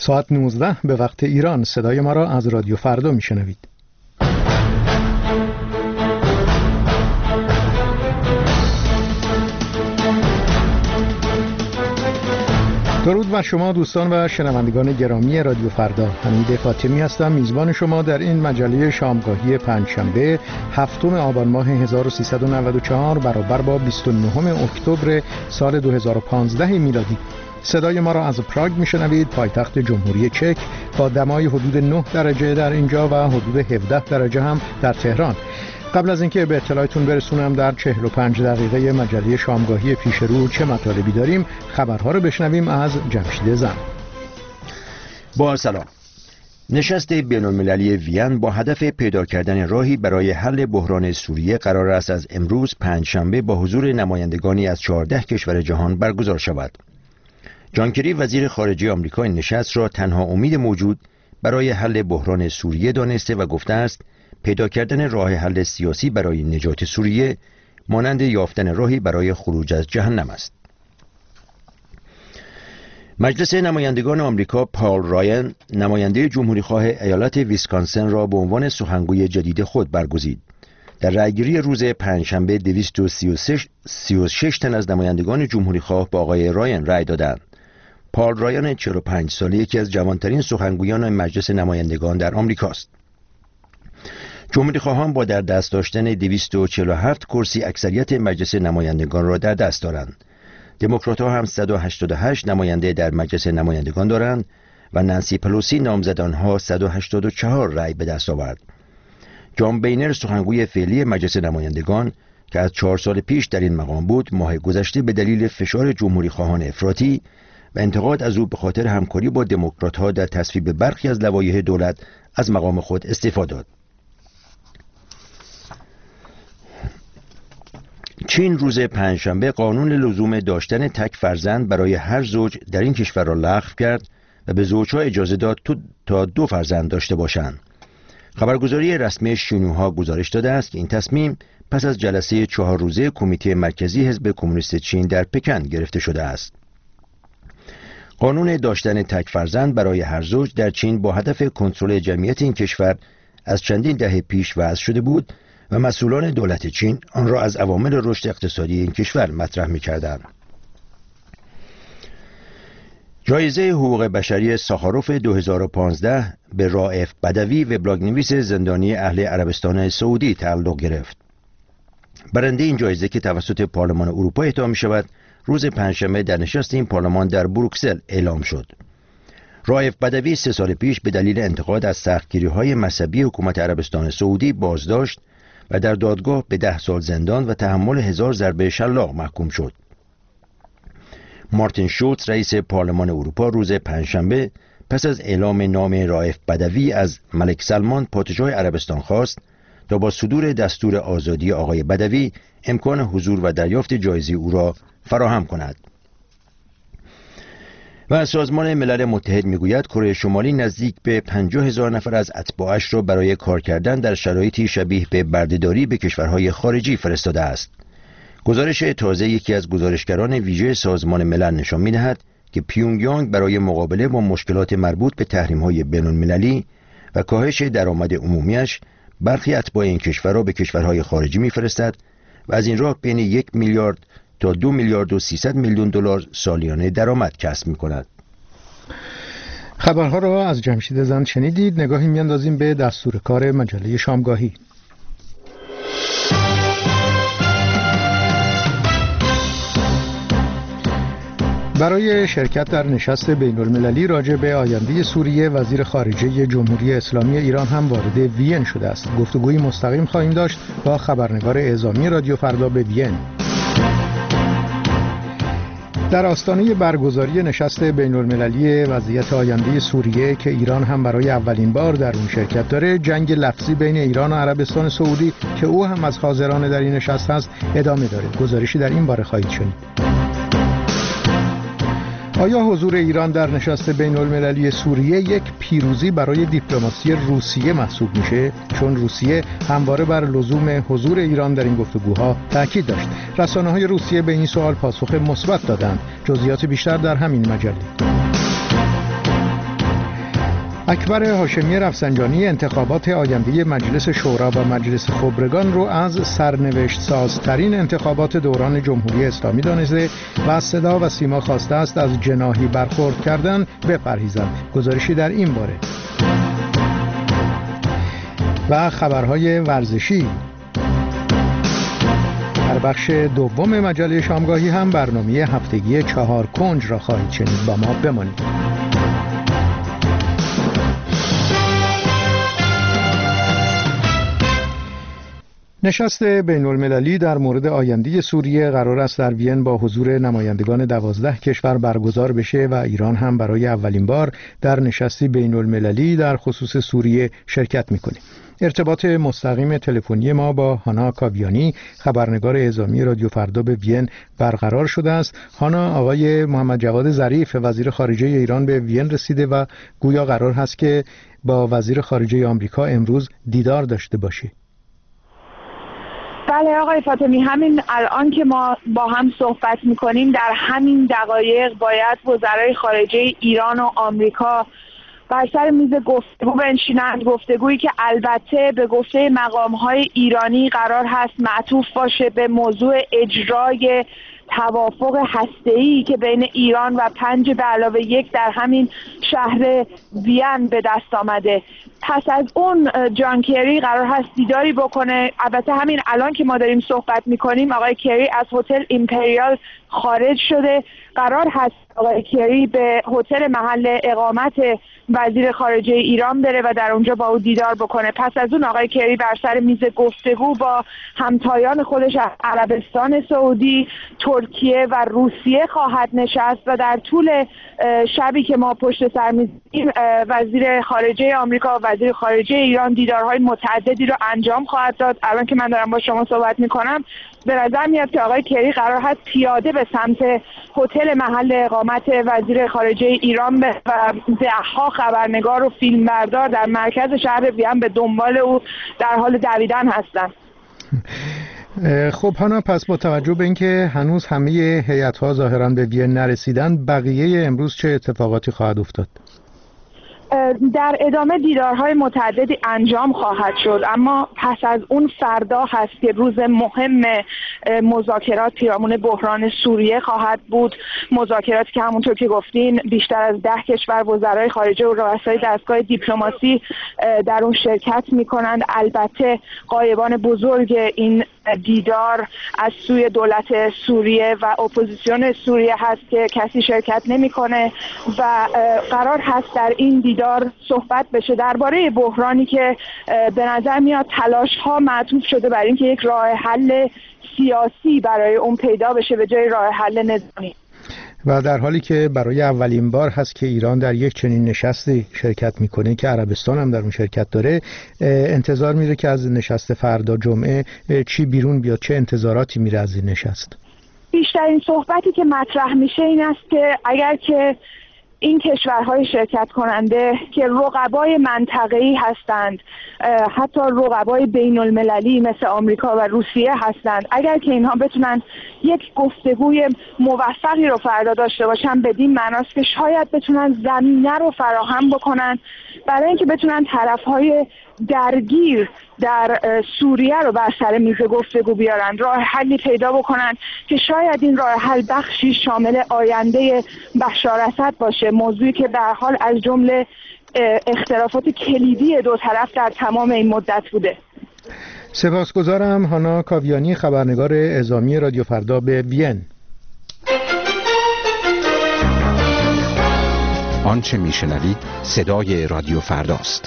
ساعت 19 به وقت ایران صدای ما را از رادیو فردا میشنوید. درود بر شما دوستان و شنوندگان گرامی رادیو فردا. حمید فاطمی هستم، میزبان شما در این مجله شامگاهی پنجشنبه هفتم آبان ماه 1394 برابر با 29 اکتبر سال 2015 میلادی. صدای ما را از پراگ میشنوید، پایتخت جمهوری چک، با دمای حدود 9 درجه در اینجا و حدود 17 درجه هم در تهران. قبل از اینکه به اطلاعتون برسونم در 45 دقیقه مجله شامگاهی پیش رو چه مطالبی داریم، خبرها رو بشنویم از جمشید زن. با سلام. نشست بین‌المللی وین با هدف پیدا کردن راهی برای حل بحران سوریه قرار است از امروز پنجشنبه با حضور نمایندگانی از 14 کشور جهان برگزار شود. جان کری وزیر خارجه آمریکا این نشست را تنها امید موجود برای حل بحران سوریه دانسته و گفته است پیدا کردن راه حل سیاسی برای نجات سوریه مانند یافتن راهی برای خروج از جهنم است. مجلس نمایندگان آمریکا پال رایان نماینده جمهوریخواه ایالت ویسکانسن را به عنوان سخنگوی جدید خود برگزید. در رأیگیری روز پنجشنبه 236 تن از نمایندگان جمهوریخواه با آقای رایان رأی دادند. پال رایان 45 ساله یکی از جوانترین سخنگویان مجلس نمایندگان در آمریکاست. جمهوریخواهان با در دست داشتن 247 کرسی اکثریت مجلس نمایندگان را در دست دارند. دموکرات‌ها هم 188 نماینده در مجلس نمایندگان دارند و نانسی پلوسی نامزد آنها 184 رأی به دست آورد. جان بینر سخنگوی فعلی مجلس نمایندگان که از 4 سال پیش در این مقام بود، ماه گذشته به دلیل فشار جمهوریخواهان افراطی و انتقاد از او به خاطر همکاری با دموکرات‌ها در تصویب برخی از لوایح دولت از مقام خود استعفا داد. چین روز پنجشنبه قانون لزوم داشتن تک فرزند برای هر زوج در این کشور را لغو کرد و به زوجها اجازه داد تا 2 فرزند داشته باشند. خبرگزاری رسمی شینهوها گزارش داده است که این تصمیم پس از جلسه 4 روزه کمیته مرکزی حزب کمونیست چین در پکن گرفته شده است. قانون داشتن تک فرزند برای هر زوج در چین با هدف کنترل جمعیت این کشور از چندین دهه پیش وضع شده بود و مسئولان دولت چین آن را از عوامل رشد اقتصادی این کشور مطرح می‌کردند. جایزه حقوق بشری ساخاروف 2015 به رائف بدوی وبلاگ‌نویس زندانی اهل عربستان سعودی تعلق گرفت. برنده این جایزه که توسط پارلمان اروپا اهدا می‌شود، روز پنجشنبه در نشست این پارلمان در بروکسل اعلام شد. رائف بدوی 3 سال پیش به دلیل انتقاد از سختگیری‌های مذهبی حکومت عربستان سعودی بازداشت و در دادگاه به 10 سال زندان و تحمل 1000 ضربه شلاق محکوم شد. مارتین شولز رئیس پارلمان اروپا روز پنجشنبه پس از اعلام نام رائف بدوی از ملک سلمان پادشاه عربستان خواست تا با صدور دستور آزادی آقای بدوی امکان حضور و دریافت جایزه او را فراهم کند. و سازمان ملل متحد میگوید کره شمالی نزدیک به 50,000 نفر از اتباعش را برای کار کردن در شرایطی شبیه به بردهداری به کشورهای خارجی فرستاده است. گزارش تازه یکی از گزارشگران ویژه سازمان ملل نشان می‌دهد که پیونگیانگ برای مقابله با مشکلات مربوط به تحریم‌های بین‌المللی و کاهش درآمد عمومیش برخی اتباع این کشور را به کشورهای خارجی می‌فرستد و از این راه بین 1 میلیارد تا 2 میلیارد و 300 میلیون دلار سالیانه درآمد کسب می‌کند. خبرها را از جمشید زند شنیدید. نگاهی می‌اندازیم به دستور کار مجله شامگاهی. برای شرکت در نشست بین‌المللی راجع به آینده سوریه، وزیر خارجه جمهوری اسلامی ایران هم وارد وین شده است. گفتگوی مستقیم خواهیم داشت با خبرنگار اعزامی رادیو فردا به وین. در آستانه برگزاری نشست بین‌المللی وضعیت آینده سوریه که ایران هم برای اولین بار در اون شرکت داره، جنگ لفظی بین ایران و عربستان سعودی که او هم از حاضران در این نشست هست ادامه داره. گزارشی در این باره خواهید شنید. آیا حضور ایران در نشست بین‌المللی سوریه یک پیروزی برای دیپلماسی روسیه محسوب میشه؟ چون روسیه همواره بر لزوم حضور ایران در این گفتگوها تاکید داشت. رسانه‌های روسیه به این سوال پاسخ مثبت دادند. جزئیات بیشتر در همین مجله. اکبر هاشمی رفسنجانی انتخابات آینده مجلس شورا و مجلس خبرگان رو از سرنوشت سازترین انتخابات دوران جمهوری اسلامی دانسته و از صدا و سیما خواسته است از جناحی برخورد کردن بپرهیزند. گزارشی در این باره. و خبرهای ورزشی. در بخش دوم مجله شامگاهی هم برنامه هفتگی 4 کنج را خواهید شنید. با ما بمانید. نشست بین‌المللی در مورد آینده سوریه قرار است در وین با حضور نمایندگان 12 کشور برگزار بشه و ایران هم برای اولین بار در نشستی بین‌المللی در خصوص سوریه شرکت می‌کنه. ارتباط مستقیم تلفنی ما با هانا کاویانی خبرنگار اعزامی رادیو فردا به وین برقرار شده است. هانا، آقای محمد جواد ظریف وزیر خارجه ایران به وین رسیده و گویا قرار هست که با وزیر خارجه آمریکا امروز دیدار داشته باشه. بله آقای فاطمی، همین الان که ما با هم صحبت میکنیم در همین دقایق باید وزرای خارجه ایران و آمریکا بر سر میز گفتگو بنشینند، گفتگویی که البته به گفته مقام‌های ایرانی قرار هست معطوف باشه به موضوع اجرای توافق هسته‌ای که بین ایران و 5+1 در همین شهر وین به دست آمده. پس از اون جان کری قرار هست دیداری بکنه. البته همین الان که ما داریم صحبت میکنیم آقای کری از هتل ایمپریال خارج شده. قرار هست آقای کری به هتل محل اقامت وزیر خارجه ایران بره و در اونجا با او دیدار بکنه. پس از اون آقای کری بر سر میز گفتگو با همتایان خودش از عربستان سعودی، ترکیه و روسیه خواهد نشست و در طول شبی که ما پشت سر میزیم وزیر خارجه آمریکا و وزیر خارجه ایران دیدارهای متعددی رو انجام خواهد داد. الان که من دارم با شما صحبت میکنم به نظر میاد که آقای کری قرار هست پیاده به سمت هتل محل اقامت وزیر خارجه ایران و ده‌ها خبرنگار و فیلمبردار در مرکز شهر وین به دنبال او در حال دویدن هستند. خب هانا، پس با توجه به اینکه هنوز همه هیئت‌ها ظاهراً به وین نرسیدن، بقیه امروز چه اتفاقاتی خواهد افتاد؟ در ادامه دیدارهای متعددی انجام خواهد شد، اما پس از اون فردا هست که روز مهم مذاکرات پیرامون بحران سوریه خواهد بود. مذاکراتی که همونطور که گفتین بیشتر از 10 کشور وزرای خارجه و رؤسای دستگاه دیپلماسی در اون شرکت میکنند. البته غایبان بزرگ این دیدار از سوی دولت سوریه و اپوزیسیون سوریه هست که کسی شرکت نمیکنه و قرار هست در این دیدار صحبت بشه درباره بحرانی که به نظر میاد تلاش ها معطوف شده بر اینکه یک راه حل سیاسی برای اون پیدا بشه به جای راه حل نظامی. و در حالی که برای اولین بار هست که ایران در یک چنین نشستی شرکت میکنه که عربستان هم در اون شرکت داره، انتظار میره که از نشست فردا جمعه چی بیرون بیاد؟ چه انتظاراتی میره از این نشست؟ بیشترین صحبتی که مطرح میشه این است که اگر که این کشورهای شرکت کننده که رقبای منطقه‌ای هستند، حتی رقبای بین المللی مثل آمریکا و روسیه هستند، اگر که اینها بتونن یک گفتگوی موفقی رو فردا داشته باشن، بدین معناست که شاید بتونن زمینه رو فراهم بکنن برای اینکه بتونن طرفهای درگیر در سوریه رو بر سر میز گفتگو بیارن، راه حلی پیدا بکنن که شاید این راه حل بخشی شامل آینده بشار اسد باشه، موضوعی که به هر حال از جمله اختلافات کلیدی دو طرف در تمام این مدت بوده. سپاسگزارم هانا کاویانی، خبرنگار اعزامی رادیو فردا به وین. آنچه میشنوید صدای رادیو فرداست.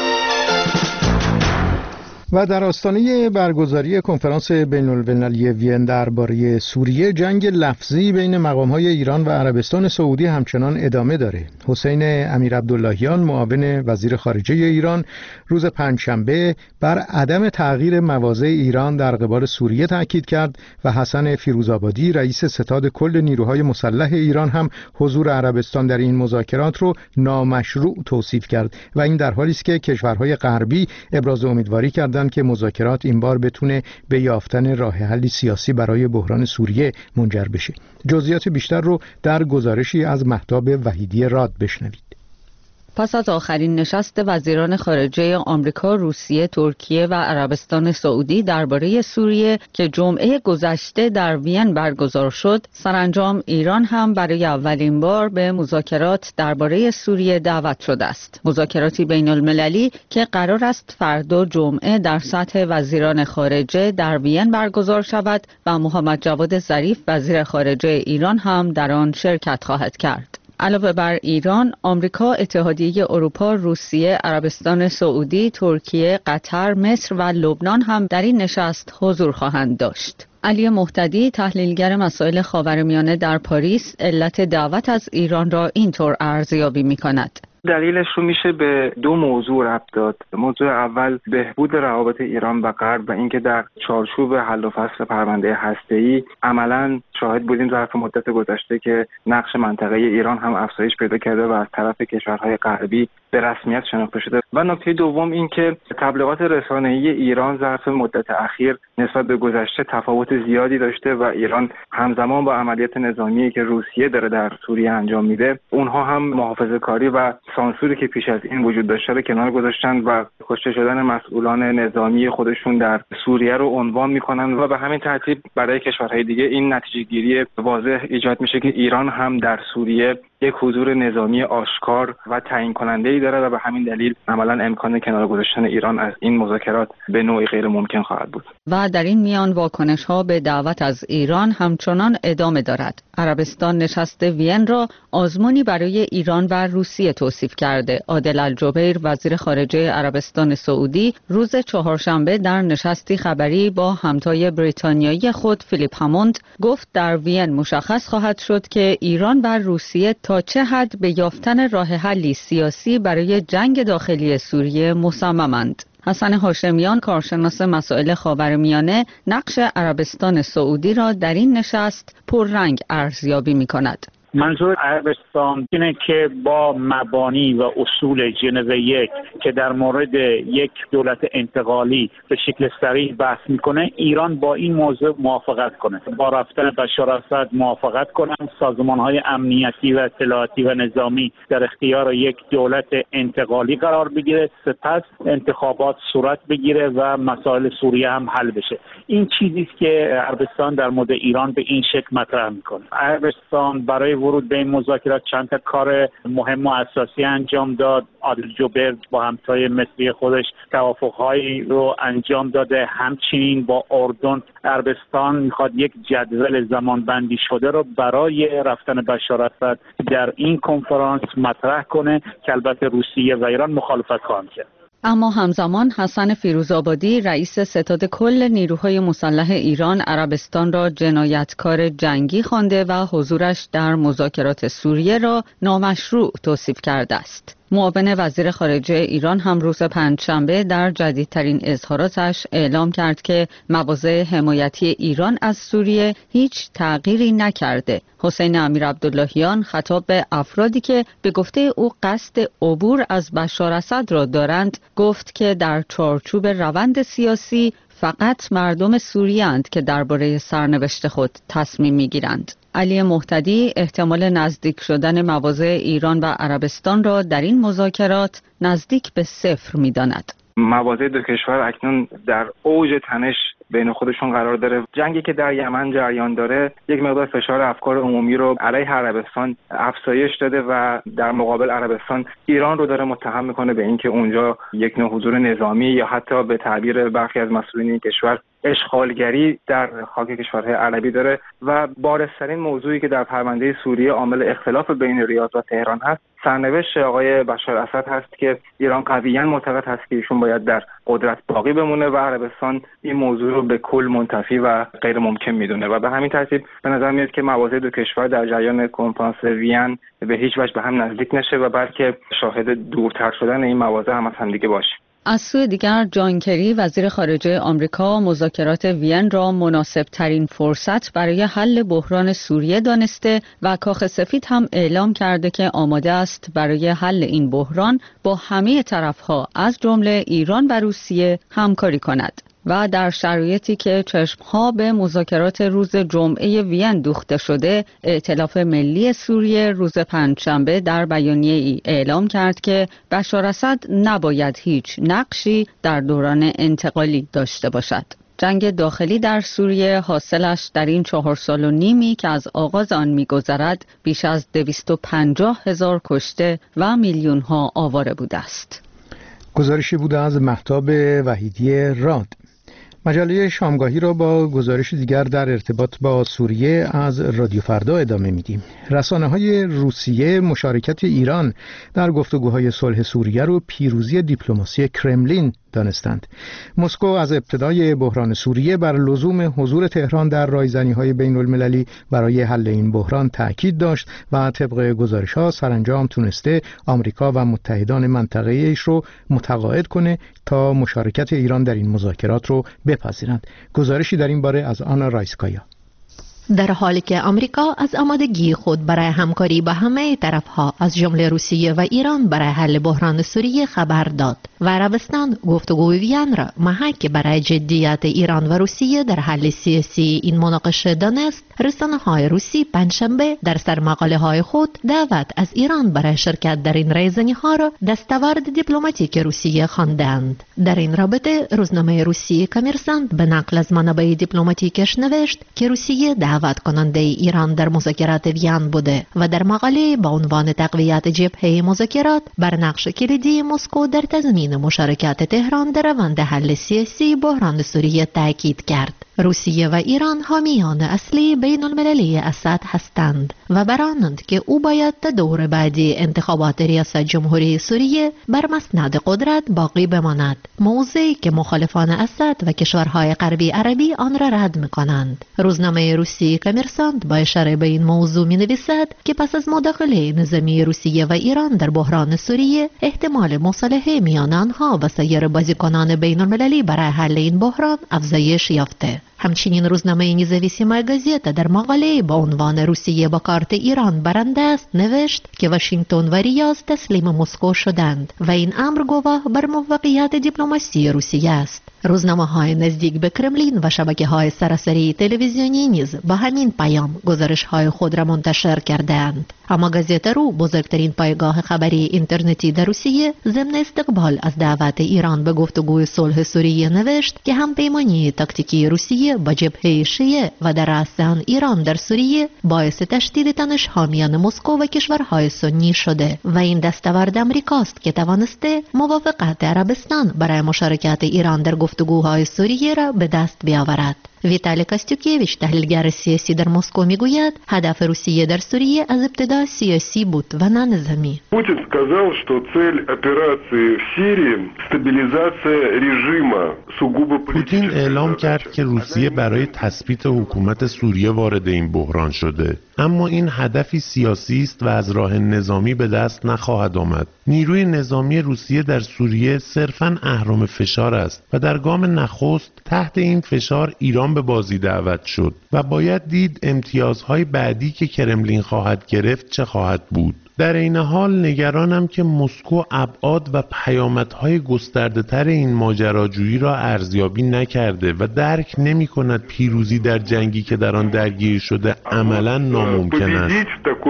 و در آستانه برگزاری کنفرانس بین‌المللی وین درباره سوریه، جنگ لفظی بین مقام‌های ایران و عربستان سعودی همچنان ادامه داره. حسین امیرعبداللهیان معاون وزیر خارجه ایران روز پنجشنبه بر عدم تغییر مواضع ایران در قبال سوریه تاکید کرد و حسن فیروزآبادی رئیس ستاد کل نیروهای مسلح ایران هم حضور عربستان در این مذاکرات رو نامشروع توصیف کرد و این در حالی است که کشورهای غربی ابراز امیدواری کردند که مذاکرات این بار بتونه به یافتن راه حلی سیاسی برای بحران سوریه منجر بشه. جزئیات بیشتر رو در گزارشی از مهتاب وحیدی راد بشنوید. پس از آخرین نشست وزیران خارجه آمریکا، روسیه، ترکیه و عربستان سعودی درباره سوریه که جمعه گذشته در وین برگزار شد، سرانجام ایران هم برای اولین بار به مذاکرات درباره سوریه دعوت شده است. مذاکراتی بین المللی که قرار است فردا جمعه در سطح وزیران خارجه در وین برگزار شود و محمد جواد ظریف وزیر خارجه ایران هم در آن شرکت خواهد کرد. علاوه بر ایران، آمریکا، اتحادیه اروپا، روسیه، عربستان سعودی، ترکیه، قطر، مصر و لبنان هم در این نشست حضور خواهند داشت. علی مهتدی، تحلیلگر مسائل خاورمیانه در پاریس، علت دعوت از ایران را اینطور ارزیابی می‌کند. دلیلش رو میشه به دو موضوع ربط داد. موضوع اول بهبود روابط ایران و غرب و اینکه در چارچوب حل و فصل پرونده هسته‌ای عملاً شاهد بودیم ظرف مدت گذشته که نقش منطقه ایران هم افزایش پیدا کرده و از طرف کشورهای غربی به رسمیت شناخته شده. و نکته دوم این که تبلیغات رسانه‌ای ایران ظرف مدت اخیر نسبت به گذشته تفاوت زیادی داشته و ایران همزمان با عملیات نظامی که روسیه داره در سوریه انجام میده، اونها هم محافظه‌کاری و سانسوری که پیش از این وجود داشته رو کنار گذاشتن و کشته شدن مسئولان نظامی خودشون در سوریه رو عنوان میکنن و به همین ترتیب برای کشورهای دیگه این نتیجه گیری واضح ایجاد میشه که ایران هم در سوریه یک حضور نظامی آشکار و تعیین کننده‌ای داره و به همین دلیل عملاً امکان کنار گذاشتن ایران از این مذاکرات به نوعی غیر ممکن خواهد بود. و در این میان واکنش‌ها به دعوت از ایران همچنان ادامه دارد. عربستان نشست وین را آزمونی برای ایران و روسیه توصیف کرده. عادل الجبیر، وزیر خارجه عربستان سعودی، روز چهارشنبه در نشستی خبری با همتای بریتانیایی خود فیلیپ هموند گفت در وین مشخص خواهد شد که ایران و روسیه تا چه حد به یافتن راه حلی سیاسی برای جنگ داخلی سوریه مصممند. حسن هاشمیان، کارشناس مسائل خاورمیانه، نقش عربستان سعودی را در این نشست پررنگ ارزیابی می‌کند. منظور عربستان اینه که با مبانی و اصول ژنو یک که در مورد یک دولت انتقالی به شکل صریح بحث میکنه، ایران با این موضوع موافقت کنه، با رفتن بشار اسد موافقت کنه، سازمان‌های امنیتی و اطلاعاتی و نظامی در اختیار یک دولت انتقالی قرار بگیره، سپس انتخابات صورت بگیره و مسائل سوریه هم حل بشه. این چیزی است که عربستان در مورد ایران به این شکل مطرح میکنه. عربستان برای ورود به این مذاکرات چند تا کار مهم و اساسی انجام داد. عادل جبیر با همتای مصری خودش توافق‌هایی رو انجام داده. همچنین با اردن عربستان میخواد یک جدول زمانبندی شده رو برای رفتن بشار اسد در این کنفرانس مطرح کنه که البته روسیه و ایران مخالفت خواهند کرد. اما همزمان حسن فیروزآبادی، رئیس ستاد کل نیروهای مسلح ایران، عربستان را جنایتکار جنگی خوانده و حضورش در مذاکرات سوریه را نامشروع توصیف کرده است. معاون وزیر خارجه ایران هم روز پنجشنبه در جدیدترین اظهاراتش اعلام کرد که مواضع حمایتی ایران از سوریه هیچ تغییری نکرده. حسین امیرعبداللهیان خطاب به افرادی که به گفته او قصد عبور از بشار اسد را دارند گفت که در چارچوب روند سیاسی فقط مردم سوریه اند که درباره سرنوشت خود تصمیم میگیرند. علی مهتدی احتمال نزدیک شدن مواضع ایران و عربستان را در این مذاکرات نزدیک به صفر می‌داند. مواضع دو کشور اکنون در اوج تنش بین خودشون قرار داره. جنگی که در یمن جریان داره یک مقدار فشار افکار عمومی رو علیه عربستان افزایش داده و در مقابل عربستان ایران رو داره متهم میکنه به اینکه اونجا یک نوع حضور نظامی یا حتی به تعبیر برخی از مسئولین این کشور اشغالگری در خاک کشورهای عربی داره. و بارزترین موضوعی که در پرونده سوریه عامل اختلاف بین ریاض و تهران هست سرنوشت آقای بشار اسد هست که ایران قویاً معتقد هست که ایشون باید در قدرت باقی بمونه و عربستان این موضوع رو به کل منتفی و غیر ممکن میدونه و به همین ترتیب به نظر میاد که مواضع دو کشور در جریان کنفرانس وین به هیچ وجه به هم نزدیک نشه و بلکه شاهد دورتر شدن این مواضع هم از هم دیگه باشه. از سوی دیگر جان کری، وزیر خارجه آمریکا، مذاکرات وین را مناسب ترین فرصت برای حل بحران سوریه دانسته و کاخ سفید هم اعلام کرده که آماده است برای حل این بحران با همه طرفها از جمله ایران و روسیه همکاری کند. و در شرایطی که چشمها به مذاکرات روز جمعه وین دوخته شده، ائتلاف ملی سوریه روز پنجشنبه در بیانیه ای اعلام کرد که بشار اسد نباید هیچ نقشی در دوران انتقالی داشته باشد. جنگ داخلی در سوریه حاصلش در این 4 سال و نیمی که از آغاز آن می‌گذرد بیش از 250,000 کشته و میلیون‌ها آواره بوده است. گزارشی بوده از مهتاب وحیدی راد. مجله شامگاهی را با گزارش دیگر در ارتباط با سوریه از رادیو فردا ادامه میدیم. رسانه‌های روسیه مشارکت ایران در گفتگوهای صلح سوریه رو پیروزی دیپلماسی کرملین دانستند. مسکو از ابتدای بحران سوریه بر لزوم حضور تهران در رایزنی‌های بین‌المللی برای حل این بحران تاکید داشت و طبق گزارش‌ها سرانجام تونسته آمریکا و متحدان منطقه‌ایش رو متقاعد کنه تا مشارکت ایران در این مذاکرات رو بپذیرند. گزارشی در این باره از آنا رایسکایا. در حالی که آمریکا از آمادگی خود برای همکاری با همه طرفها از جمله روسیه و ایران برای حل بحران سوریه خبر داد و عربستان گفتگوی وین را محک برای جدیت ایران و روسیه در حل سیاسی این مناقشه دانست، رسانه‌های روسی پنجشنبه در سرمقاله‌های خود دعوت از ایران برای شرکت در این رایزنی‌ها را دستاورد دیپلماتیک روسیه خواندند. در این رابطه روزنامه روسی کامرسانت به نقل از منابع دیپلماتیکش نوشت که روسیه دعوت کننده ایران در مذاکرات وین بوده و در مقاله با عنوان تقویت جبهه مذاکرات بر نقش کلیدی مسکو در تضمین مشارکت تهران در روند حل سیاسی بحران سوریه تاکید کرد. روسیه و ایران حامیان اصلی بین المللی اسد هستند و برانند که او باید تا دور بعدی انتخابات ریاست جمهوری سوریه بر مسند قدرت باقی بماند، موضعی که مخالفان اسد و کشورهای غربی عربی آن را رد می‌کنند. روزنامه روسی کامرسانت با اشاره به این موضوع می‌نویسد که پس از مداخله نظامی روسیه و ایران در بحران سوریه احتمال مصالحه میان آنها و سایر بازیکنان بین المللی برای حل این بحران افزایش یافته. همچنین روزنامه نزاویسیما گازیتا در مقاله با عنوان روسیه با کارت ایران برنده است نوشت که واشنگتن و ریاض تسلیم مسکو شدند و این امر گواه بر موفقیت دیپلماسی روسیه است. روزنامه‌های نزدیک به کرملین و شبکه‌های سراسری تلویزیونی نیز با همین پیام گزارش‌های خود را منتشر کردند. اما گازیتا رو، بزرگترین پایگاه خبری اینترنتی در روسیه، ضمن استقبال از دعوت ایران به گفتگوی صلح سوریه نوشت که همپیمانی تاکتیکی روسیه با جبهه شیعه و در رأس آن ایران در سوریه باعث تشدید تنش‌ها میان مسکو و کشورهای سنی شده و این دستاورد آمریکاست که توانسته موافقت عربستان برای مشارکت ایران در گفتگوهای سوریه را به دست بیاورد. ویتالی کاستیوکیویچ، تحلیلگر سیاسی در مسکو، میگوید هدف روسیه در سوریه از ابتدا سیاسی بود و نه نظامی. پوتین сказал, что цель операции в Сирии стабилизация режима сугубо политического. پوتین اعلام کرد که روسیه برای تثبیت حکومت سوریه وارد این بحران شده، اما این هدفی سیاسی است و از راه نظامی به دست نخواهد آمد. نیروی نظامی روسیه در سوریه صرفاً اهرم فشار است و در گام نخست تحت این فشار ایران به بازی دعوت شد و باید دید امتیازهای بعدی که کرملین خواهد گرفت چه خواهد بود. در این حال نگرانم که مسکو ابعاد و پیامدهای گسترده‌تر این ماجراجویی را ارزیابی نکرده و درک نمی‌کند پیروزی در جنگی که در آن درگیر شده عملاً ناممکن است.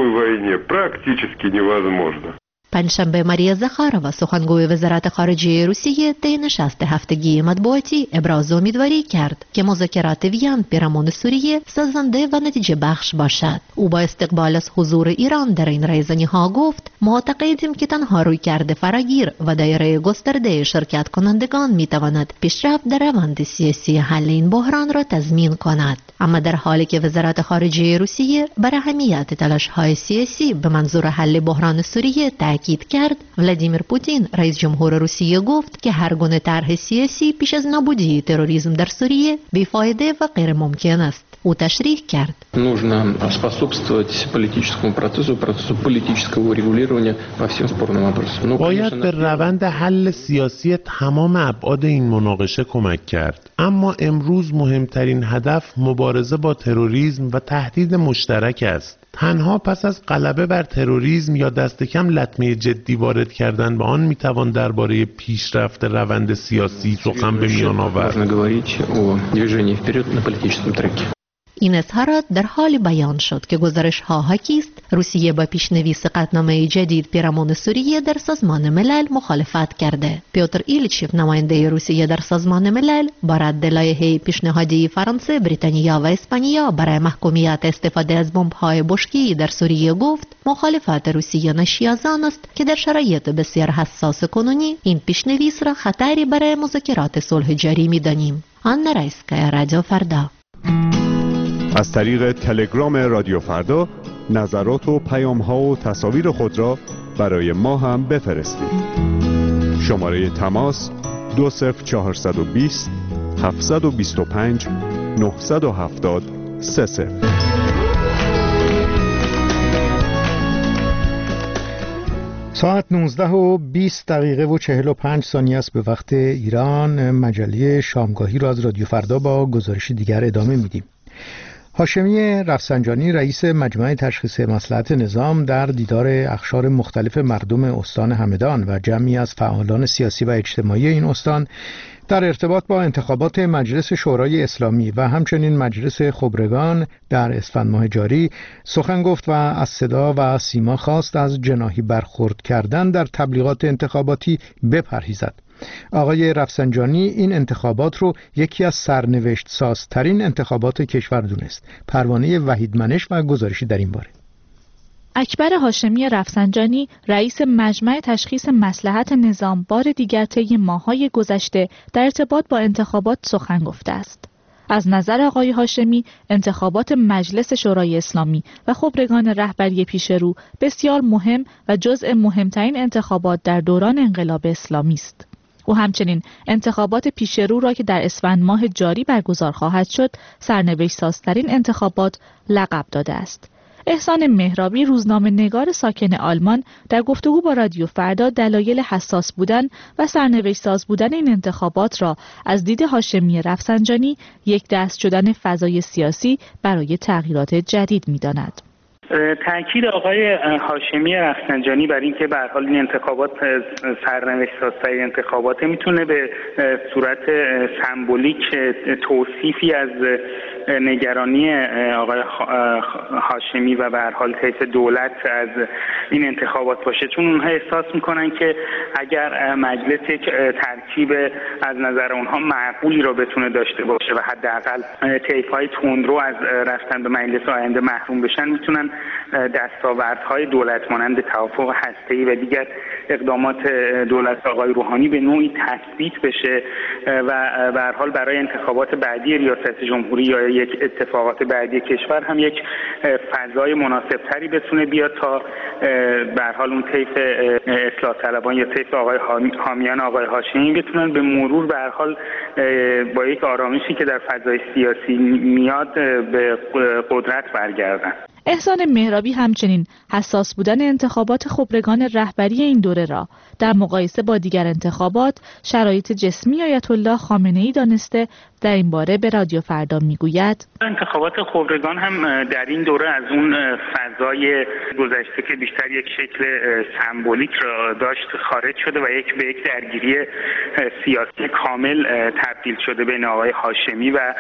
پنجشنبه ماریا زخارова، سخنگوی وزارت خارجه روسیه، طی نشست هفتگی مطبوعاتی ابراز امیدواری کرد که مذاکرات وین پیرامون سوریه سازنده و نتیجه بخش باشد. او با استقبال از حضور ایران در این رایزنی‌ها گفت معتقدیم که تنها رویکرد فراگیر و دایره گسترده شرکت کنندگان میتواند پیشرفت در روند سیاسی حل این بحران را تضمین کند. اما در حالی که وزارت خارجه روسیه بر اهمیت تلاش‌های سیاسی به منظور حل بحران سوریه تاکید کرد، ولادیمیر پوتین، رئیس جمهور روسیه، گفت که هر گونه طرح سیاسی پیش از نابودی تروریسم در سوریه بیفایده و غیر ممکن است. او تشریح کرد нужно способствовать политическому процессу политического урегулирования во всем спорном вопросе. باید به روند حل سیاسی تمام ابعاد این مناقشه کمک کرد. اما امروز مهمترین هدف مبارزه با تروریسم و تهدید مشترک است. تنها پس از غلبه بر تروریسم یا دست کم لطمه جدی وارد کردن به آن میتوان درباره پیشرفت روند سیاسی سخن به میان آورد. این اظهارات در حال بیان شد که گزارش ها حاکی است روسیه با پیشنویس قطعنامه جدید پیرامون سوریه در سازمان ملل مخالفت کرده. پیوتر ایلچیف نماینده روسیه در سازمان ملل با رد لایحه پیشنهادی فرانسه، بریتانیا و اسپانیا برای محکومیت استفاده از بمب‌های بشکی در سوریه گفت مخالفت روسیه ناشی از آن است که در شرایط بسیار حساس کنونی این پیشنویس را خطری برای مذاکرات صلح جاری می‌دانیم. آنا رایسکایا، رادیو فردا. از طریق تلگرام رادیو فردا نظرات و پیام‌ها و تصاویر خود را برای ما هم بفرستید. شماره تماس 20420 725 970 30. ساعت 19:20 و 45 ثانیه است به وقت ایران. مجله شامگاهی را از رادیو فردا با گزارشی دیگر ادامه میدیم. هاشمی رفسنجانی رئیس مجمع تشخیص مصلحت نظام در دیدار اقشار مختلف مردم استان همدان و جمعی از فعالان سیاسی و اجتماعی این استان در ارتباط با انتخابات مجلس شورای اسلامی و همچنین مجلس خبرگان در اسفند ماه جاری سخن گفت و از صدا و سیما خواست از جناحی برخورد کردن در تبلیغات انتخاباتی بپرهیزد. آقای رفسنجانی این انتخابات رو یکی از سرنوشت سازترین انتخابات کشور دونست. پروانه وحیدمنش و گزارشی در این باره. اکبر هاشمی رفسنجانی رئیس مجمع تشخیص مصلحت نظام بار دیگر طی ماه‌های گذشته در ارتباط با انتخابات سخن گفته است. از نظر آقای هاشمی انتخابات مجلس شورای اسلامی و خبرگان رهبری پیش رو بسیار مهم و جزء مهمترین انتخابات در دوران انقلاب اسلامی است. او همچنین انتخابات پیشرو را که در اسفند ماه جاری برگزار خواهد شد سرنوشت سازترین انتخابات لقب داده است. احسان مهرابی روزنامه نگار ساکن آلمان در گفتگو با رادیو فردا دلایل حساس بودن و سرنوشت ساز بودن این انتخابات را از دید هاشمی رفسنجانی یک دست شدن فضای سیاسی برای تغییرات جدید می‌داند. تأکید آقای هاشمی رفسنجانی بر این که به هر حال این انتخابات سرنوشت سازترین انتخابات میتونه به صورت سمبولیک توصیفی از نگرانی آقای هاشمی و به هر حال طیف دولت از این انتخابات باشه، چون اونها احساس میکنن که اگر مجلس یک ترکیب از نظر اونها معقولی رو بتونه داشته باشه و حداقل طیف‌های تندرو از رفتن به مجلس آینده محروم بشن، میتونن دستاوردهای دولت مانند توافق هسته‌ای و دیگر اقدامات دولت آقای روحانی به نوعی تثبیت بشه و به هر حال برای انتخابات بعدی ریاست جمهوری یا یک اتفاقات بعدی کشور هم یک فضای مناسبتری بتونه بیاد تا به هر حال اون طیف اصلاح طلبان یا طیف آقای حامیان آقای هاشمی بتونن به مرور به هر حال با یک آرامشی که در فضای سیاسی میاد به قدرت برگردن. احسان مهرابی همچنین حساس بودن انتخابات خبرگان رهبری این دوره را در مقایسه با دیگر انتخابات شرایط جسمی آیت الله خامنه‌ای دانسته در این باره به رادیو فردا میگوید انتخابات خبرگان هم در این دوره از اون فضای گذشته که بیشتر یک شکل سمبولیک را داشت خارج شده و به یک درگیری سیاسی کامل تبدیل شده بین آقای هاشمی و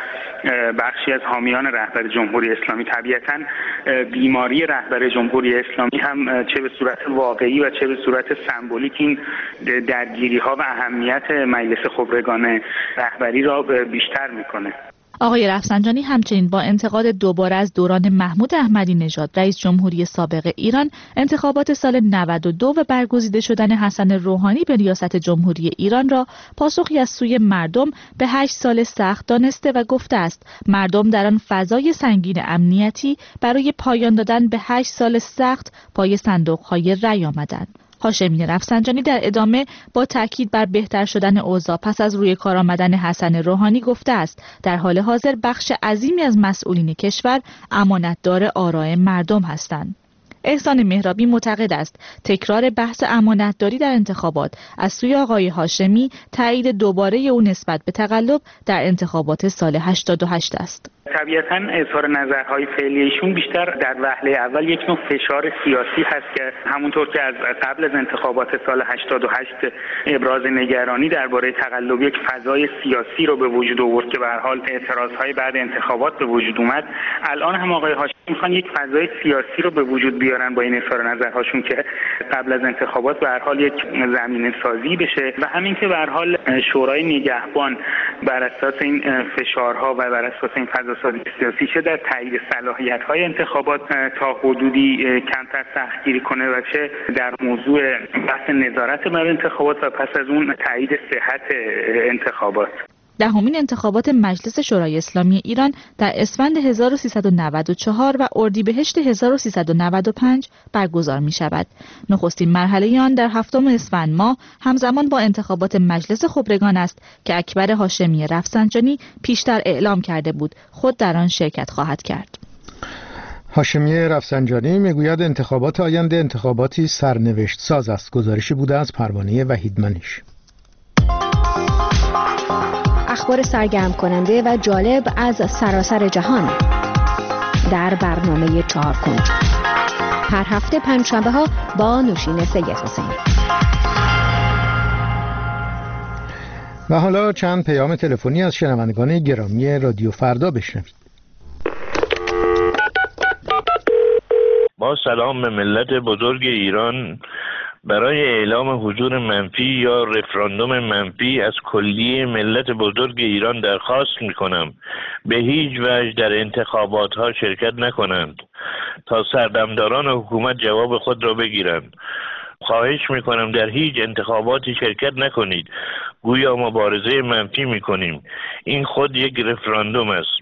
بخشی از حامیان رهبر جمهوری اسلامی. طبیعتاً بیماری رهبر جمهوری اسلامی هم چه به صورت واقعی و چه به صورت سمبولیک این درگیری‌ها و اهمیت مجلس خبرگان رهبری را بیشتر میکنه. آقای رفسنجانی همچنین با انتقاد دوباره از دوران محمود احمدی نژاد رئیس جمهوری سابق ایران انتخابات سال 92 و برگزیده شدن حسن روحانی به ریاست جمهوری ایران را پاسخی از سوی مردم به 8 سال سخت دانسته و گفته است مردم در آن فضای سنگین امنیتی برای پایان دادن به 8 سال سخت پای صندوق‌های رأی آمدند. هاشمی رفسنجانی در ادامه با تاکید بر بهتر شدن اوضاع پس از روی کار آمدن حسن روحانی گفته است در حال حاضر بخش عظیمی از مسئولین کشور امانتدار آراء مردم هستند. احسان مهرابی معتقد است تکرار بحث امانتداری در انتخابات از سوی آقای هاشمی تایید دوباره او نسبت به تقلب در انتخابات سال 88 است. طبیعتاً اظهار نظرهای فعلی ایشون بیشتر در وهله اول یک نوع فشار سیاسی هست که همونطور که از قبل از انتخابات سال 88 ابراز نگرانی درباره تقلب یک فضای سیاسی رو به وجود آورد که به هر حال اعتراضهای بعد انتخابات به وجود اومد، الان هم آقای هاشمی میخوان یک فضای سیاسی رو به وجود بیارن با این اظهار نظرهاشون که قبل از انتخابات به هر حال یک زمینه سازی بشه و همین که به هر حال شورای نگهبان بر اساس این فشارها و بر اساس این فضاسازی سیاسی چه در تایید صلاحیت‌های انتخابات تا حدودی کمتر سختگیری کنه و چه در موضوع بحث نظارت بر انتخابات و پس از اون تایید صحت انتخابات. دهمین انتخابات مجلس شورای اسلامی ایران در اسفند 1394 و اردیبهشت 1395 برگزار می شود. نخستین مرحله آن در 7 اسفند ماه همزمان با انتخابات مجلس خبرگان است که اکبر هاشمی رفسنجانی پیشتر اعلام کرده بود خود در آن شرکت خواهد کرد. هاشمی رفسنجانی میگوید انتخابات آینده انتخاباتی سرنوشت ساز است. گزارشی بوده از پروانه وحیدمنیش. اخبار سرگرم کننده و جالب از سراسر جهان در برنامه 4 کنج هر هفته پنجشنبه ها با نوشین سید حسین. و حالا چند پیام تلفنی از شنوندگان گرامی رادیو فردا بشنوید. با سلام به ملت بزرگ ایران، برای اعلام حضور منفی یا رفراندوم منفی از کلیه ملت بزرگ ایران درخواست می‌کنم به هیچ وجه در انتخابات ها شرکت نکنند تا سردمداران حکومت جواب خود را بگیرند. خواهش می‌کنم در هیچ انتخاباتی شرکت نکنید، گویا مبارزه منفی می‌کنیم. این خود یک رفراندوم است.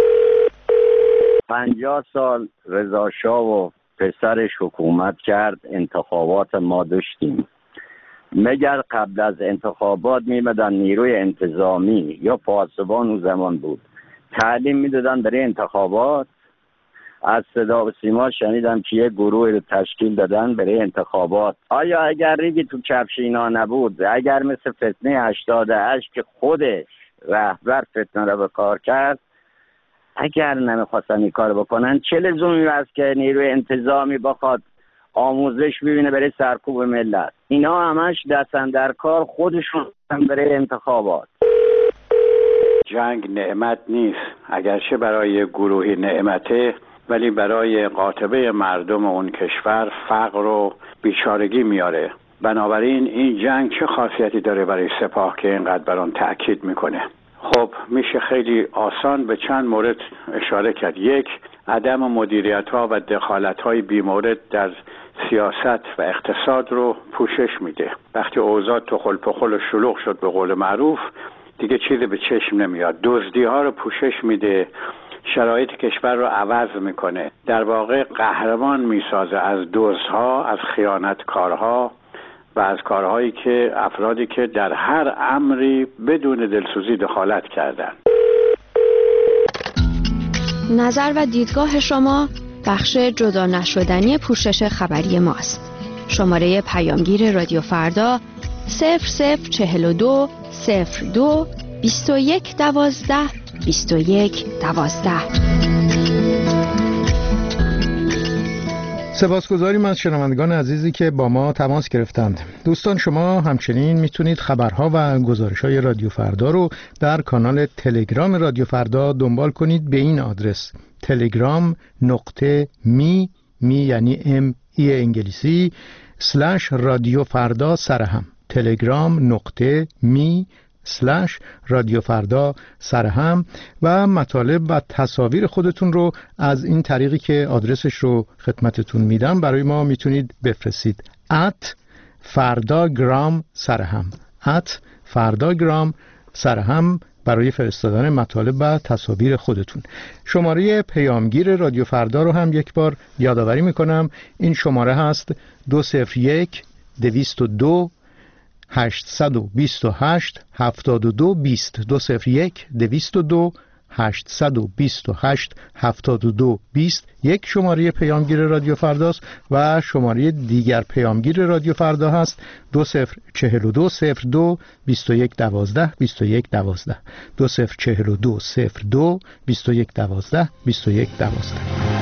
50 سال رضا شاه و پسرش حکومت کرد، انتخابات ما داشتیم. مگر قبل از انتخابات میمدن نیروی انتظامی یا پاسبان اون زمان بود تعلیم میدادن برای انتخابات؟ از صدا و سیما شنیدم که یه گروه رو تشکیل دادن برای انتخابات. آیا اگر ریگی تو کفش اینا نبود، اگر مثل فتنه 88 که خودش رهبر فتنه رو به کار کرد، اگر نمیخواستن این کار بکنن، چه لزومی هست که نیروی انتظامی بخواد آموزش ببینه برای سرکوب ملت؟ اینا همش دستن در کار خودشون برای انتخابات. جنگ نعمت نیست، اگرچه برای گروهی نعمته، ولی برای قاطبه مردم اون کشور فقر و بیچارگی میاره. بنابراین این جنگ چه خاصیتی داره برای سپاه که اینقدر بر اون تأکید میکنه؟ خب میشه خیلی آسان به چند مورد اشاره کرد. یک، عدم مدیریت ها و دخالت های بی مورد در سیاست و اقتصاد رو پوشش میده. وقتی اوضاع تخل پخل و شلوغ شد به قول معروف، دیگه چیزی به چشم نمیاد. دزدی ها رو پوشش میده، شرایط کشور رو عوض میکنه، در واقع قهرمان میسازه از دزدها، از خیانتکارها و از کارهایی که افرادی که در هر امری بدون دلسوزی دخالت کردن. نظر و دیدگاه شما بخش جدا نشدنی پوشش خبری ماست. شماره پیامگیر رادیو فردا 0042 02 21 12 21 12. سپاسگزاریم از شنوندگان عزیزی که با ما تماس گرفتند. دوستان، شما همچنین میتونید خبرها و گزارش‌های رادیو فردا رو در کانال تلگرام رادیو فردا دنبال کنید به این آدرس telegram.me یعنی ME انگلیسی /رادیو فردا سرهم telegram.me رادیو فردا سرهم و مطالب و تصاویر خودتون رو از این طریقی که آدرسش رو خدمتتون میدم برای ما میتونید بفرستید @فردا_گرام سرهم @فردا_گرام سرهم برای فرستادن مطالب و تصاویر خودتون. شماره پیامگیر رادیو فردا رو هم یک بار یادآوری میکنم. این شماره هست 201 202 828 72 20 201 202 828 72 20 یک شماره پیامگیر رادیو فرداست و شماره دیگر پیامگیر رادیو فردا هست 204202 2112 2112 204202 2112 2112.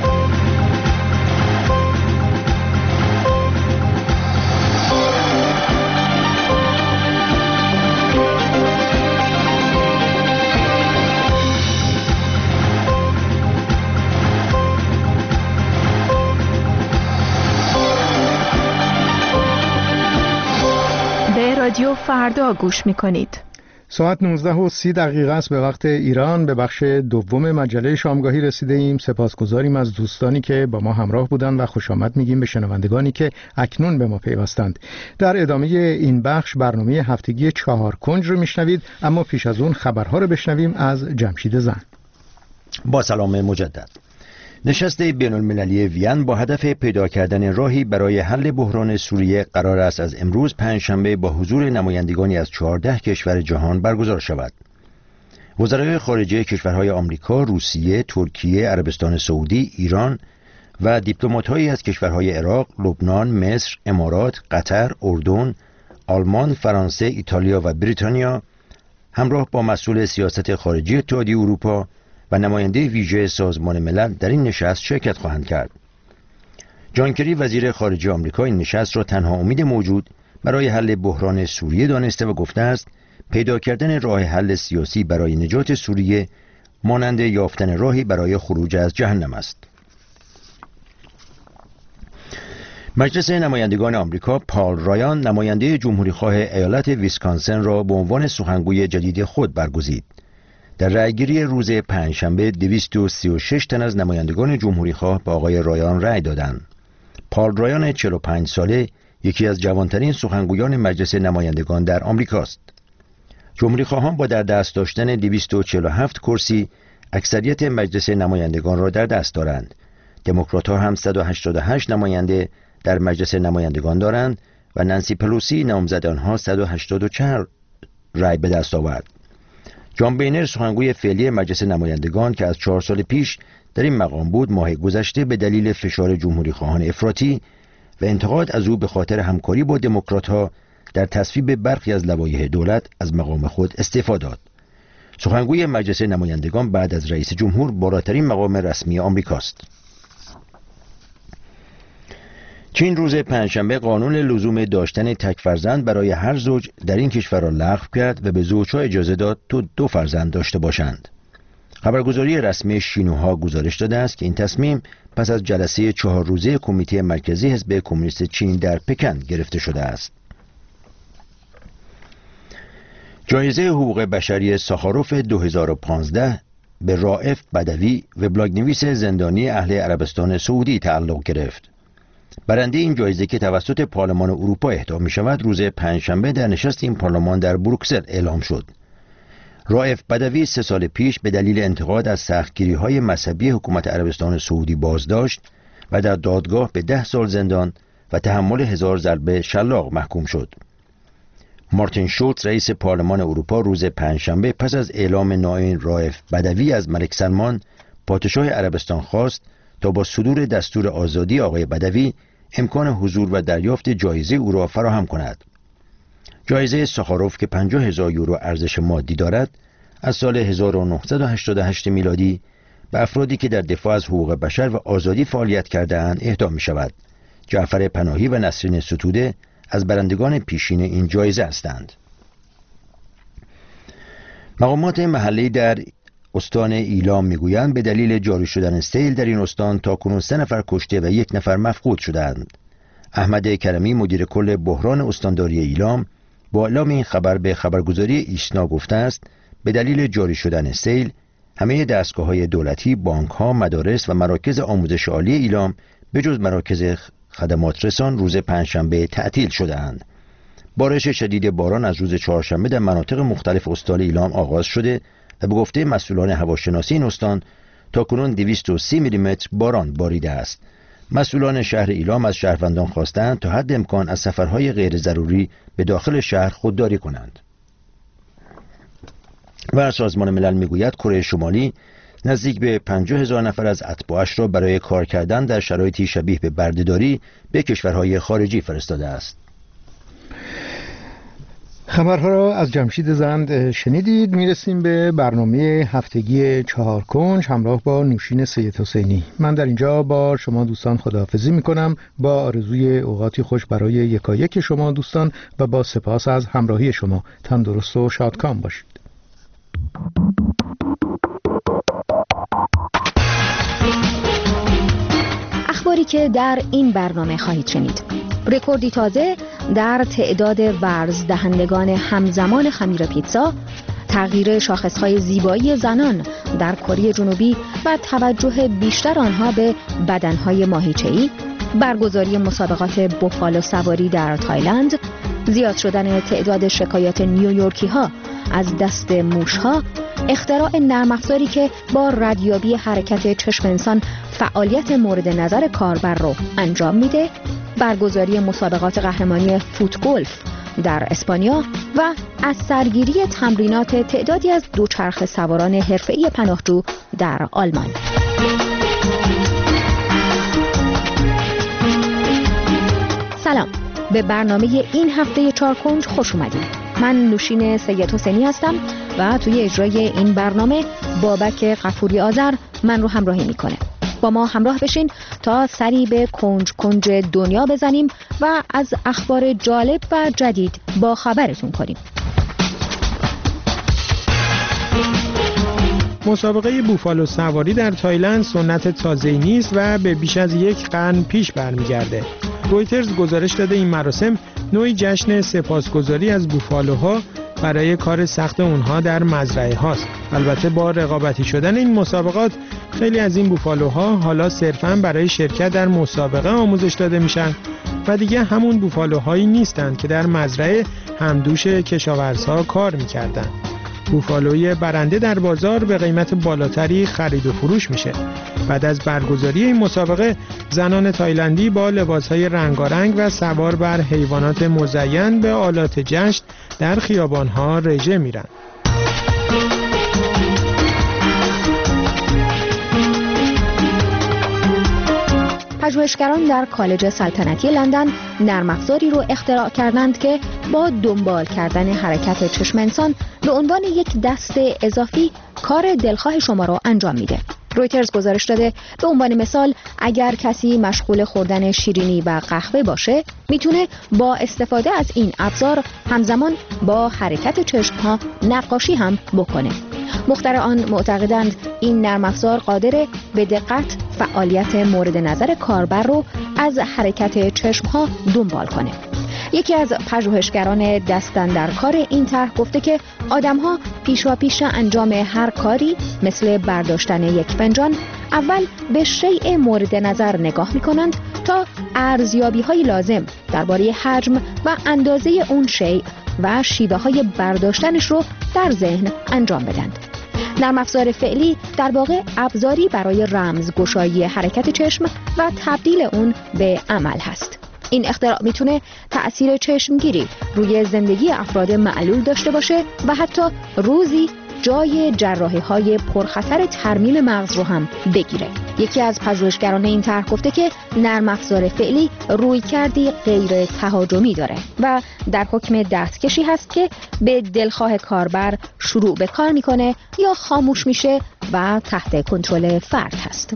رادیو فردا گوش می‌کنید. ساعت 19:30 است به وقت ایران. به بخش دوم مجله شامگاهی رسیده ایم. سپاسگزاریم از دوستانی که با ما همراه بودند و خوش آمد میگیم به شنوندگانی که اکنون به ما پیوستند. در ادامه این بخش برنامه هفتگی 4 کنج رو میشنوید، اما پیش از اون خبرها رو بشنویم از جمشید زن. با سلام مجدد. نشست بین المللی وین با هدف پیدا کردن راهی برای حل بحران سوریه قرار است از امروز پنجشنبه با حضور نمایندگانی از 14 کشور جهان برگزار شود. وزرای خارجه کشورهای آمریکا، روسیه، ترکیه، عربستان سعودی، ایران و دیپلمات‌هایی از کشورهای عراق، لبنان، مصر، امارات، قطر، اردن، آلمان، فرانسه، ایتالیا و بریتانیا همراه با مسئول سیاست خارجی اتحادیه اروپا و نماینده ویژه سازمان ملل در این نشست شرکت خواهند کرد. جان کری وزیر خارجه آمریکا این نشست را تنها امید موجود برای حل بحران سوریه دانسته و گفته است پیدا کردن راه حل سیاسی برای نجات سوریه مانند یافتن راهی برای خروج از جهنم است. مجلس نمایندگان آمریکا پال رایان نماینده جمهوریخواه ایالت ویسکانسن را به عنوان سخنگوی جدید خود برگزید. در رأیگیری روز پنجشنبه 236 تن از نمایندگان جمهوریخواه به آقای رایان رأی دادند. پال رایان 45 ساله یکی از جوانترین سخنگویان مجلس نمایندگان در آمریکاست. جمهوریخواهان با در دست داشتن 247 کرسی اکثریت مجلس نمایندگان را در دست دارند. دموکرات‌ها هم 188 نماینده در مجلس نمایندگان دارند و نانسی پلوسی نامزد آنها 184 رأی به دست آورد. جان بینر سخنگوی فعلی مجلس نمایندگان که از 4 سال پیش در این مقام بود ماه گذشته به دلیل فشار جمهوریخواهان افراطی و انتقاد از او به خاطر همکاری با دموکرات‌ها در تصویب برخی از لوایح دولت از مقام خود استعفا داد. سخنگوی مجلس نمایندگان بعد از رئیس جمهور بالاترین مقام رسمی آمریکاست. چین روز پنجشنبه قانون لزوم داشتن تک فرزند برای هر زوج در این کشور را لغو کرد و به زوجها اجازه داد تا 2 فرزند داشته باشند. خبرگزاری رسمی شینهوا گزارش داده است که این تصمیم پس از جلسه 4 روزه کمیته مرکزی حزب کمونیست چین در پکن گرفته شده است. جایزه حقوق بشری ساخاروف 2015 به رائف بدوی وبلاگ‌نویس زندانی اهل عربستان سعودی تعلق گرفت. برنده این جایزه که توسط پارلمان اروپا اهدا می شود روز پنجشنبه در نشست این پارلمان در بروکسل اعلام شد. رائف بدوی 3 سال پیش به دلیل انتقاد از سختگیری‌های مذهبی حکومت عربستان سعودی بازداشت و در دادگاه به 10 سال زندان و تحمل 1000 ضربه شلاق محکوم شد. مارتین شولتز رئیس پارلمان اروپا روز پنجشنبه پس از اعلام ناآیین رائف بدوی از ملک سلمان پادشاه عربستان خواست تا با صدور دستور آزادی آقای بدوی امکان حضور و دریافت جایزه او را فراهم کند. جایزه ساخاروف که 50,000 یورو ارزش مادی دارد از سال 1988 میلادی به افرادی که در دفاع از حقوق بشر و آزادی فعالیت کرده‌اند اهدا می شود. جعفر پناهی و نسرین ستوده از برندگان پیشین این جایزه هستند. مقامات محلی در استان ایلام میگویند به دلیل جاری شدن سیل در این استان تاکنون 3 نفر کشته و 1 نفر مفقود شدند. احمد کرمی مدیر کل بحران استانداری ایلام با اعلام این خبر به خبرگزاری ایسنا گفته است به دلیل جاری شدن سیل همه دستگاه‌های دولتی، بانک‌ها، مدارس و مراکز آموزش عالی ایلام به جز مراکز خدمات رسان روز پنجشنبه تعطیل شده‌اند. بارش شدید باران از روز چهارشنبه در مناطق مختلف استان ایلام آغاز شده و به گفته مسئولان هواشناسی این استان تاکنون 230 میلیمتر باران باریده است. مسئولان شهر ایلام از شهروندان خواستند تا حد امکان از سفرهای غیر ضروری به داخل شهر خودداری کنند. و سازمان ملل میگوید کره شمالی نزدیک به 50,000 نفر از اتباعش را برای کار کردن در شرایطی شبیه به بردهداری به کشورهای خارجی فرستاده است. خبرها را از جمشید زند شنیدید. میرسیم به برنامه هفتگی 4 کنج همراه با نوشین سید حسینی. من در اینجا با شما دوستان خداحافظی میکنم با آرزوی اوقاتی خوش برای یکایک شما دوستان و با سپاس از همراهی شما. تندرست و شادکام باشید. اخباری که در این برنامه خواهید شنید: رکوردی تازه در تعداد ورز دهندگان همزمان خمیر پیتزا، تغییر شاخصهای زیبایی زنان در کره جنوبی و توجه بیشتر آنها به بدنهای ماهیچه‌ای، برگزاری مسابقات بوفالو سواری در تایلند، زیاد شدن تعداد شکایات نیویورکی ها از دست موش ها، اختراع نرم افزاری که با ردیابی حرکت چشم انسان فعالیت مورد نظر کاربر رو انجام میده، برگزاری مسابقات قهرمانی فوتگولف در اسپانیا و از سرگیری تمرینات تعدادی از دوچرخه سواران حرفه‌ای پناهجو در آلمان. سلام، به برنامه این هفته 4 کنج خوش اومدید. من نوشین سید حسینی هستم و توی اجرای این برنامه بابک غفوری آذر من رو همراهی میکنه. با ما همراه بشین تا سری به کنج کنج دنیا بزنیم و از اخبار جالب و جدید با خبرتون کنیم. مسابقه بوفالو سواری در تایلند سنت تازه‌ای نیست و به بیش از 1 قرن پیش برمیگرده. رویترز گزارش داده این مراسم نوعی جشن سپاسگزاری از بوفالوها برای کار سخت اونها در مزرعه هاست. البته با رقابتی شدن این مسابقات خیلی از این بوفالوها حالا صرفاً برای شرکت در مسابقه آموزش داده میشن و دیگه همون بوفالوهایی نیستن که در مزرعه همدوش کشاورزها کار میکردن. بوفالوی برنده در بازار به قیمت بالاتری خرید و فروش میشه. بعد از برگزاری این مسابقه زنان تایلندی با لباسهای رنگارنگ و سوار بر حیوانات مزین به آلات جشن در خیابانها رژه میرن. پژوهشگران در کالج سلطنتی لندن نرم افزاری رو اختراع کردند که با دنبال کردن حرکت چشم انسان به عنوان یک دست اضافی کار دلخواه شما رو انجام میده. رویترز گزارش داده به عنوان مثال اگر کسی مشغول خوردن شیرینی و قهوه باشه میتونه با استفاده از این ابزار همزمان با حرکت چشم‌ها نقاشی هم بکنه. مخترعان معتقدند این نرم افزار قادره به دقت فعالیت مورد نظر کاربر رو از حرکت چشم‌ها دنبال کنه. یکی از پژوهشگران دستاندرکار این طرح گفته که آدم‌ها پیشاپیش انجام هر کاری مثل برداشتن یک فنجان اول به شیء مورد نظر نگاه می‌کنند تا ارزیابی‌های لازم درباره حجم و اندازه اون شیء و شیوه‌های برداشتنش رو در ذهن انجام بدند. نرم افزار فعلی در واقع ابزاری برای رمزگشایی حرکت چشم و تبدیل اون به عمل هست. این اختراع میتونه تأثیر چشمگیری روی زندگی افراد معلول داشته باشه و حتی روزی جای جراحی‌های پرخطر ترمیم مغز رو هم بگیره. یکی از پژوهشگران این طرح گفته که نرم افزار فعلی رویکردی غیر تهاجمی داره و در حکم دستکشی هست که به دلخواه کاربر شروع به کار میکنه یا خاموش میشه و تحت کنترل فرد هست.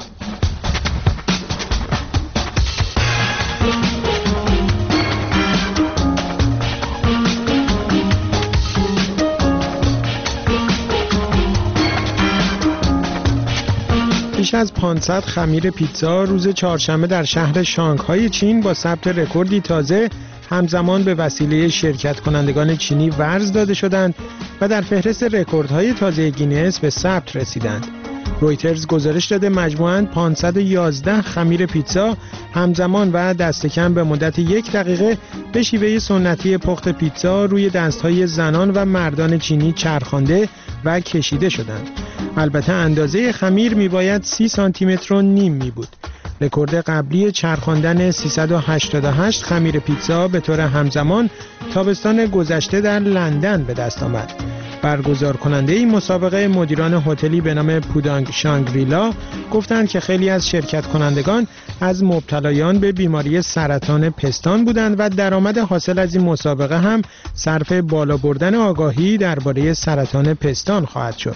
بیش از 500 خمیر پیتزا روز چهارشنبه در شهر شانگهای چین با ثبت رکوردی تازه همزمان به وسیله شرکت کنندگان چینی ورز داده شدند و در فهرست رکوردهای تازه گینس به ثبت رسیدند. رویترز گزارش داده مجموعاً 511 خمیر پیتزا همزمان و دست کم به مدت 1 دقیقه به شیوه سنتی پخت پیتزا روی دستهای زنان و مردان چینی چرخانده و کشیده شدند. البته اندازه خمیر میباید 30 سانتی متر و نیم می بود. رکورد قبلی چرخاندن 388 خمیر پیتزا به طور همزمان تابستان گذشته در لندن به دست آمد. برگزار کننده این مسابقه مدیران هتلی به نام پودانگ شانگریلا گفتند که خیلی از شرکت کنندگان از مبتلایان به بیماری سرطان پستان بودند و درآمد حاصل از این مسابقه هم صرف بالا بردن آگاهی درباره سرطان پستان خواهد شد.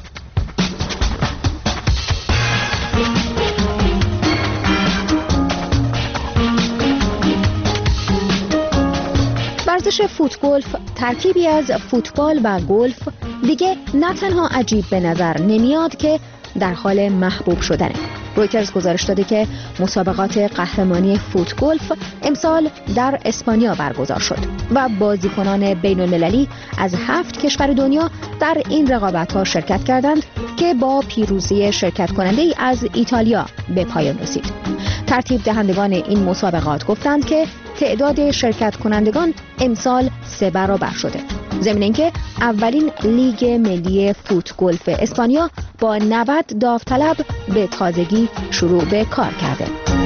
ورزش فوتگولف ترکیبی از فوتبال و گلف دیگه نه تنها عجیب به نظر نمیاد که در حال محبوب شدنه. رویترز گزارش داده که مسابقات قهرمانی فوتگولف امسال در اسپانیا برگزار شد و بازیکنان بین المللی از 7 کشور دنیا در این رقابت‌ها شرکت کردند که با پیروزی شرکت کننده ای از ایتالیا به پایان رسید. ترتیب دهندگان این مسابقات گفتند که تعداد شرکت کنندگان امسال 3 برابر شده. ضمن اینکه اولین لیگ ملی فوتگولف اسپانیا با 90 داوطلب به تازگی شروع به کار کرده.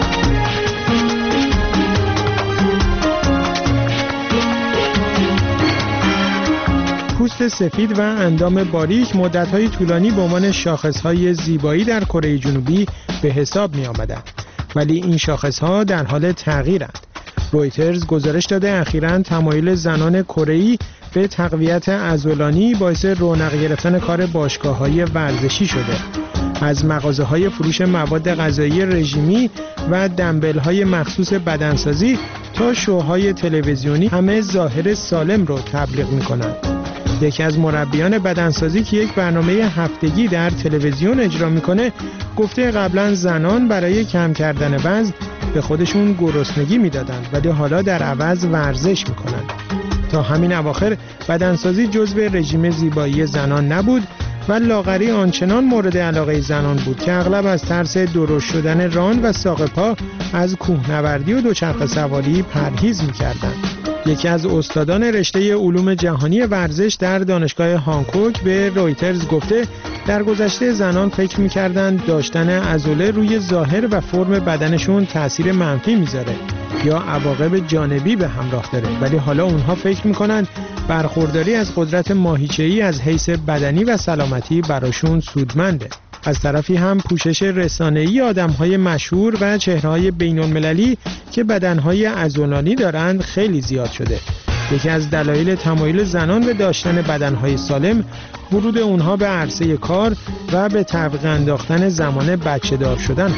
پوست سفید و اندام باریک مدت‌های طولانی به عنوان شاخص‌های زیبایی در کره جنوبی به حساب می‌آمدند، ولی این شاخص‌ها در حال تغییرند. رویترز گزارش داده اخیراً تمایل زنان کره‌ای به تقویت عضلانی باعث رونق گرفتن کار باشگاه‌های ورزشی شده. از مغازه‌های فروش مواد غذایی رژیمی و دمبل‌های مخصوص بدنسازی تا شوهای تلویزیونی همه ظاهر سالم رو تبلیغ می‌کنند. یکی از مربیان بدنسازی که یک برنامه هفتگی در تلویزیون اجرا می‌کنه گفته قبلا زنان برای کم کردن وزن به خودشون گرسنگی میدادند ولی حالا در عوض ورزش میکنند. تا همین اواخر بدنسازی جزو رژیم زیبایی زنان نبود و لاغری آنچنان مورد علاقه زنان بود که اغلب از ترس درشت شدن ران و ساق پا از کوهنوردی و دوچرخه سواری پرهیز میکردند. یکی از استادان رشته علوم جهانی ورزش در دانشگاه هانکوک به رویترز گفته در گذشته زنان فکر می‌کردند داشتن عضله روی ظاهر و فرم بدنشون تأثیر منفی میذاره یا عواقب جانبی به همراه داره، ولی حالا اونها فکر می‌کنند برخورداری از قدرت ماهیچه‌ای از حیث بدنی و سلامتی براشون سودمنده. از طرفی هم پوشش رسانه‌ای آدم‌های مشهور و چهره‌های بین‌المللی که بدن‌های عضلانی دارند خیلی زیاد شده. یکی از دلایل تمایل زنان به داشتن بدن‌های سالم ورود اونها به عرصه کار و به تعویق انداختن زمان بچه‌دار شدن.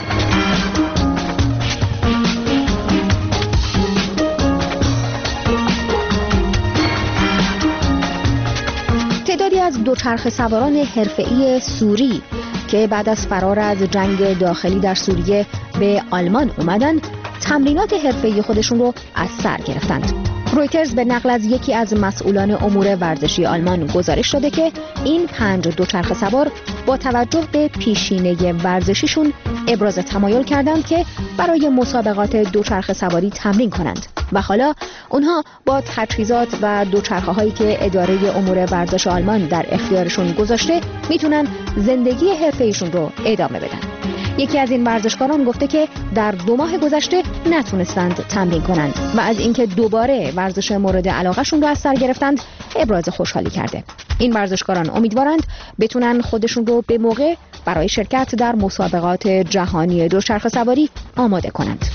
تعدادی از دوچرخه سواران حرفه‌ای سوری که بعد از فرار از جنگ داخلی در سوریه به آلمان اومدن تمرینات حرفه‌ای خودشون رو از سر گرفتند. رویترز به نقل از یکی از مسئولان امور ورزشی آلمان گزارش داده که این 5 دوچرخه سوار با توجه به پیشینه ورزشیشون ابراز تمایل کردند که برای مسابقات دوچرخه سواری تمرین کنند و حالا اونها با تجهیزات و دوچرخه‌هایی که اداره امور ورزش آلمان در اختیارشون گذاشته میتونن زندگی حرفه‌ایشون رو ادامه بدن. یکی از این ورزشکاران گفته که در 2 ماه گذشته نتونستند تمرین کنند و از اینکه دوباره ورزش مورد علاقهشون رو از سر گرفتند ابراز خوشحالی کرده. این ورزشکاران امیدوارند بتونن خودشون رو به موقع برای شرکت در مسابقات جهانی دوچرخه سواری آماده کنند.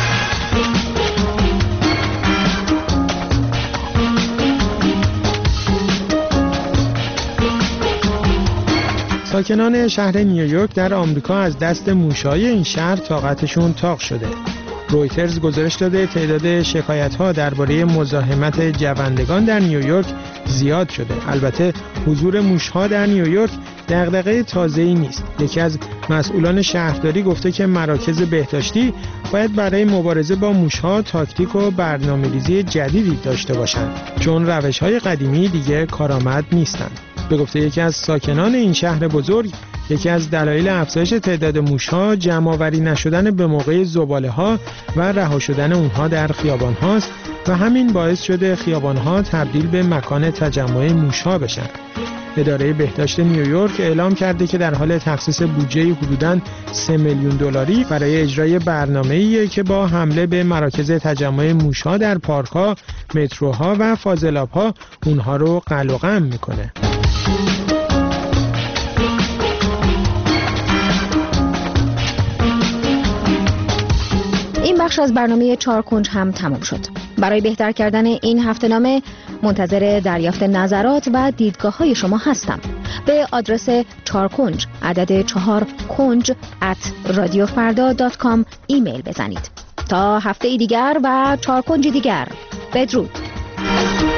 ساکنان شهر نیویورک در آمریکا از دست موش‌های این شهر طاقتشون تاق شده. رویترز گزارش داده تعداد شکایت‌ها درباره مزاحمت جوندگان در نیویورک زیاد شده. البته حضور موش‌ها در نیویورک دغدغه تازه‌ای نیست. یکی از مسئولان شهرداری گفته که مراکز بهداشتی باید برای مبارزه با موش‌ها تاکتیک و برنامه‌ریزی جدیدی داشته باشند، چون روش‌های قدیمی دیگه کارآمد نیستند. به گفته یکی از ساکنان این شهر بزرگ، یکی از دلایل افزایش تعداد موش‌ها جمع‌آوری نشدن به موقع زباله‌ها و رها شدن اونها در خیابان‌هاست و همین باعث شده خیابان‌ها تبدیل به مکان تجمع موش‌ها بشن. اداره بهداشت نیویورک اعلام کرده که در حال تخصیص بودجه حدوداً 3 میلیون دلاری برای اجرای برنامه‌ایه که با حمله به مراکز تجمع موش‌ها در پارک‌ها، متروها و فاضلاب‌ها اونها رو قلقم می‌کنه. این بخش از برنامه 4 کنج هم تمام شد. برای بهتر کردن این هفته‌نامه منتظر دریافت نظرات و دیدگاه های شما هستم. به آدرس 4 کنج عدد 4 کنج @radiofarda.com ایمیل بزنید. تا هفته دیگر و 4 کنج دیگر، بدرود.